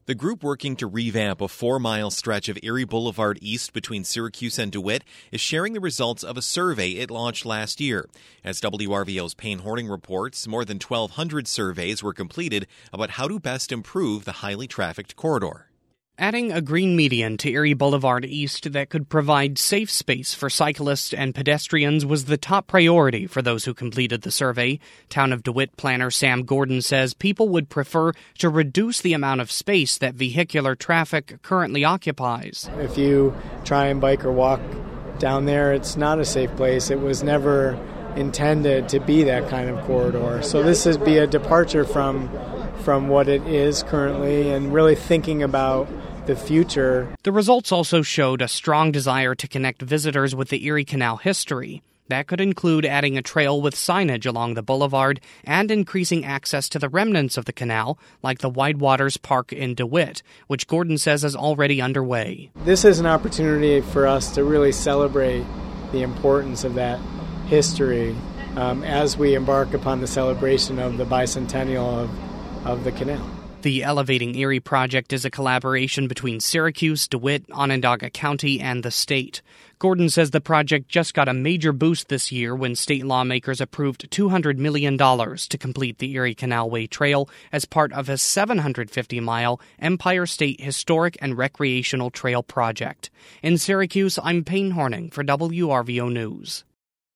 The group working to revamp a 4-mile stretch of Erie Boulevard East between Syracuse and DeWitt is sharing the results of a survey it launched last year. As WRVO's Payne Horning reports, more than 1,200 surveys were completed about how to best improve the highly trafficked corridor. Adding a green median to Erie Boulevard East that could provide safe space for cyclists and pedestrians was the top priority for those who completed the survey. Town of DeWitt planner Sam Gordon says people would prefer to reduce the amount of space that vehicular traffic currently occupies. If you try and bike or walk down there, it's not a safe place. It was never intended to be that kind of corridor. So this would be a departure from what it is currently and really thinking about the future. The results also showed a strong desire to connect visitors with the Erie Canal history. That could include adding a trail with signage along the boulevard and increasing access to the remnants of the canal, like the Widewaters Park in DeWitt, which Gordon says is already underway. This is an opportunity for us to really celebrate the importance of that history as we embark upon the celebration of the bicentennial of the canal. The Elevating Erie project is a collaboration between Syracuse, DeWitt, Onondaga County, and the state. Gordon says the project just got a major boost this year when state lawmakers approved $200 million to complete the Erie Canalway Trail as part of a 750-mile Empire State Historic and Recreational Trail project. In Syracuse, I'm Payne Horning for WRVO News.